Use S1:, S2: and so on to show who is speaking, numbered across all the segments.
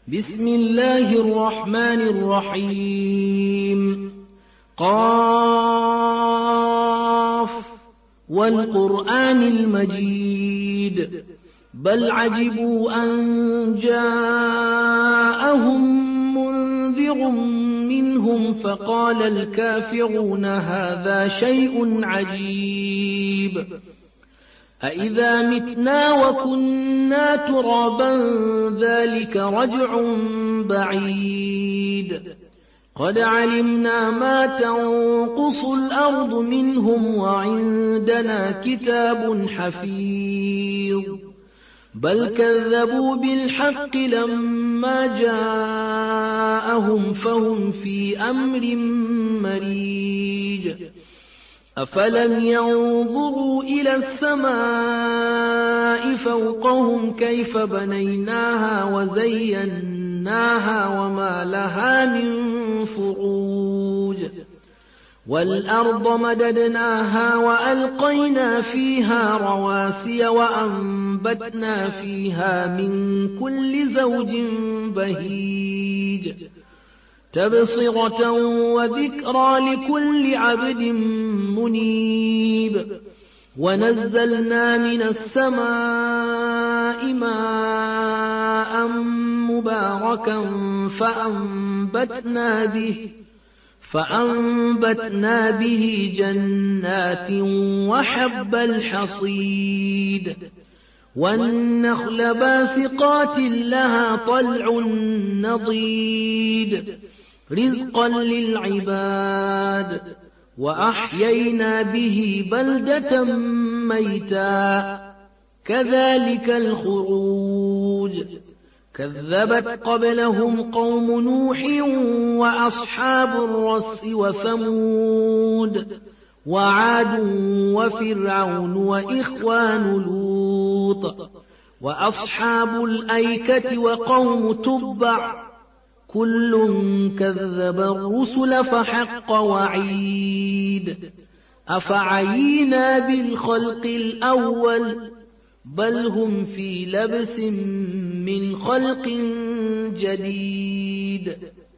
S1: بسم الله الرحمن الرحيم. قاف والقرآن المجيد بل عجبوا أن جاءهم منذر منهم فقال الكافرون هذا شيء عجيب أإذا متنا وكنا ترابا ذلك رجع بعيد قد علمنا ما تنقص الأرض منهم وعندنا كتاب حفيظ بل كذبوا بالحق لما جاءهم فهم في أمر مريج أفلم ينظروا إلى السماء فوقهم كيف بنيناها وزيناها وما لها من فروج والأرض مددناها وألقينا فيها رواسي وأنبتنا فيها من كل زوج بهيج تبصرة وذكرى لكل عبد منيب ونزلنا من السماء ماء مباركا فأنبتنا به جنات وحب الحصيد والنخل باسقات لها طلع نضيد رزقا للعباد وأحيينا به بلدة ميتا كذلك الخروج كذبت قبلهم قوم نوح وأصحاب الرس وثمود وعاد وفرعون وإخوان لوط وأصحاب الأيكة وقوم تبع كل كذب الرسل فحق وعيد أفعينا بالخلق الأول بل هم في لبس من خلق جديد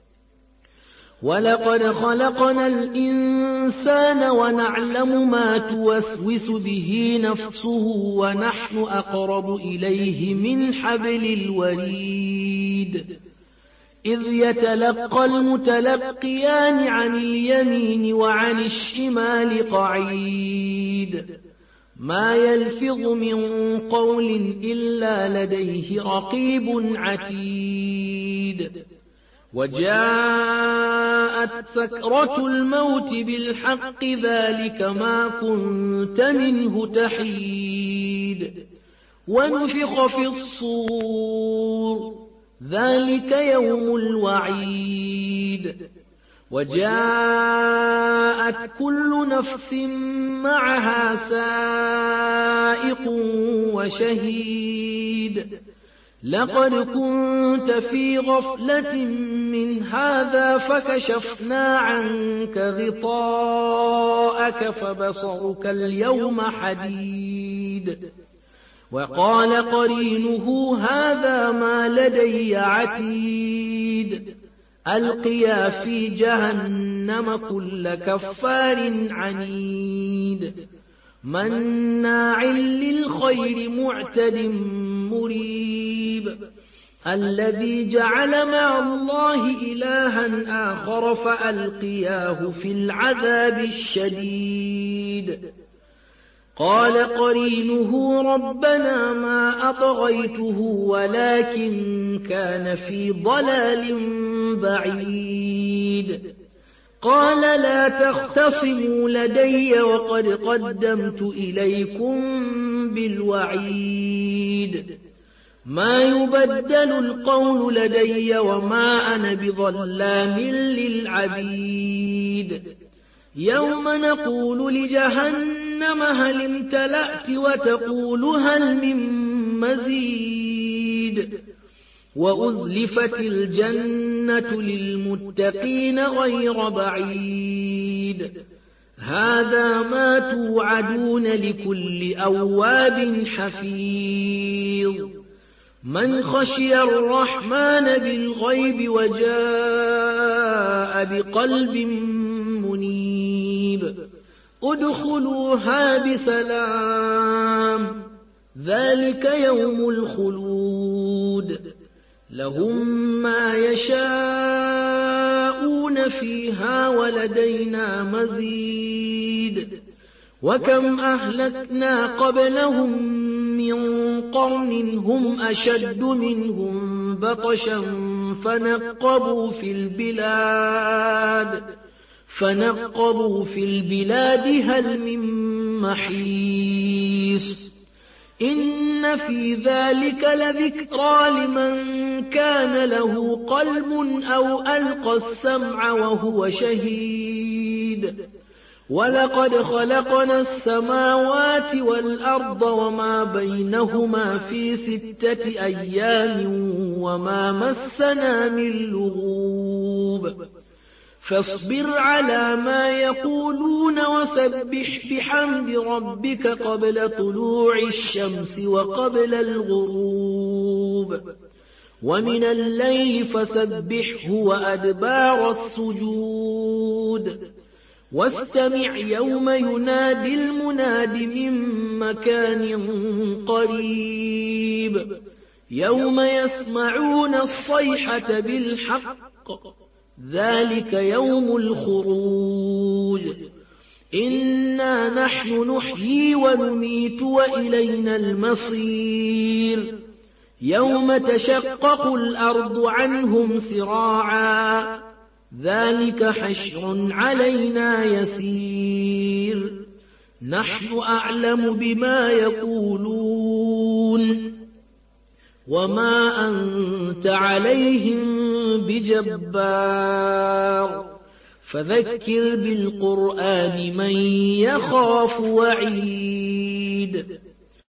S1: ولقد خلقنا الإنسان ونعلم ما توسوس به نفسه ونحن أقرب إليه من حبل الوريد إذ يتلقى المتلقيان عن اليمين وعن الشمال قعيد ما يلفظ من قول إلا لديه رقيب عتيد وجاءت سكرة الموت بالحق ذلك ما كنت منه تحيد ونفخ في الصور ذلك يوم الوعيد وجاءت كل نفس معها سائق وشهيد لقد كنت في غفلة من هذا فكشفنا عنك غطاءك فبصرك اليوم حديد وقال قرينه هذا ما لدي عتيد ألقيا في جهنم كل كفار عنيد مناع للخير معتد مريب الذي جعل مع الله إلها آخر فألقياه في العذاب الشديد قال قرينه ربنا ما أطغيته ولكن كان في ضلال بعيد قال لا تختصموا لدي وقد قدمت إليكم بالوعيد ما يبدل القول لدي وما أنا بظلام للعبيد يوم نقول لجهنم هل امتلأت وتقول هل من مزيد وأزلفت الجنة للمتقين غير بعيد هذا ما توعدون لكل أواب حفيظ من خشي الرحمن بالغيب وجاء بقلب منيب ادخلوها بسلام ذلك يوم الخلود لهم ما يشاءون فيها ولدينا مزيد وكم أهلكنا قبلهم من قرن هم أشد منهم بطشا فنقبوا في البلاد هل من محيص إن في ذلك لذكرى لمن كان له قلب أو ألقى السمع وهو شهيد ولقد خلقنا السماوات والأرض وما بينهما في 6 أيام وما مسنا من لغوب فاصبر على ما يقولون وسبح بحمد ربك قبل طلوع الشمس وقبل الغروب ومن الليل فسبحه وأدبار السجود واستمع يوم ينادي المناد من مكان قريب يوم يسمعون الصيحة بالحق ذلك يوم الخروج إنا نحن نحيي ونميت وإلينا المصير يوم تشقق الأرض عنهم سراعا ذلك حشر علينا يسير نحن أعلم بما يقولون وما أنت عليهم بجبار فذكر بالقرآن من يخاف وعيد